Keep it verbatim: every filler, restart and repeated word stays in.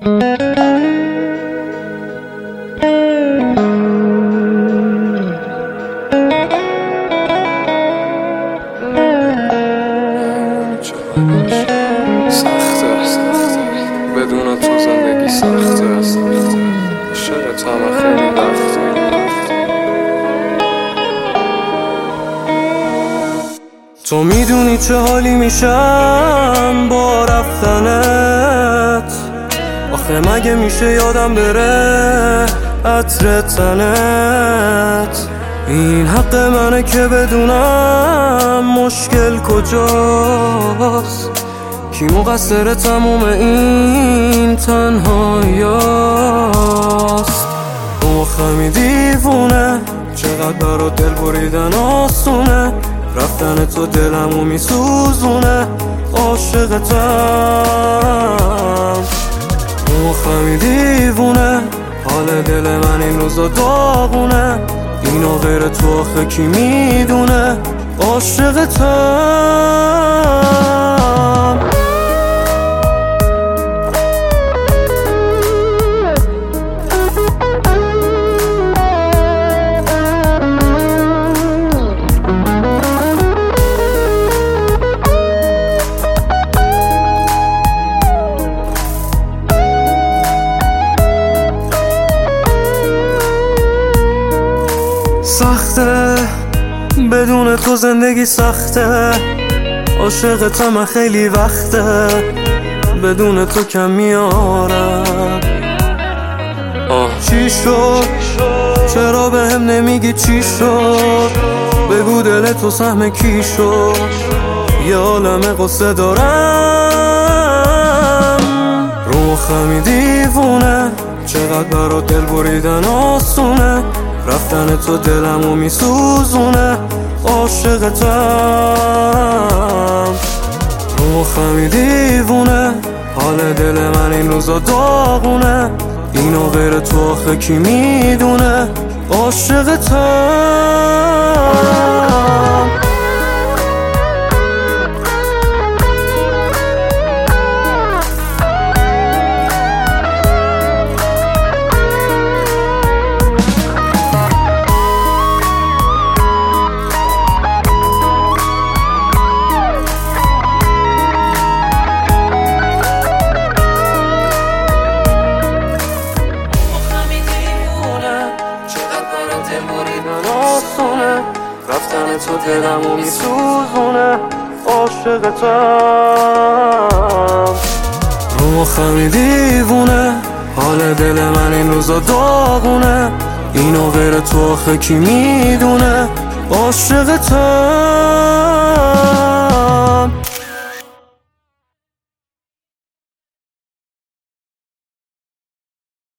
سخته بدون تو زندگی سخته عاشقت همه خیلی وقته. تو میدونی چه حالی میشم با رفتنت، آخه مگه میشه یادم بره عطر تنت. این حق منه که بدونم مشکل کجاست، کی مقصر تموم این تنهاییاست. مخمی دیوونه چقدر برات دل بریدن آسونه، رفتن تو دلمو میسوزونه عاشقتم. مخمی دیوونه حال دل من این روزا داغونه، اینو غیر تو آخه کی میدونه عاشقتم. سخته بدون تو زندگی سخته، عاشقتم خیلی وقته بدون تو کم میارم. آه چی شد چرا به هم نمیگی چی شد، بگو دل تو سهم کی شد، یه عالم قصه دارم. رو خمی دیوونه چقدر برات دل بریدن آسونه، رفتن تو دلمو میسوزونه عاشقتم. رو خمی دیوونه حال دل من این روزا داغونه، اینو غیر تو آخه کی میدونه عاشقتم. رفتن تو دلمو میسوزونه عاشقتم. رو خمی دیوونه حال دل من این روزا داغونه، اینو غیر تو آخه کی میدونه عاشقتم.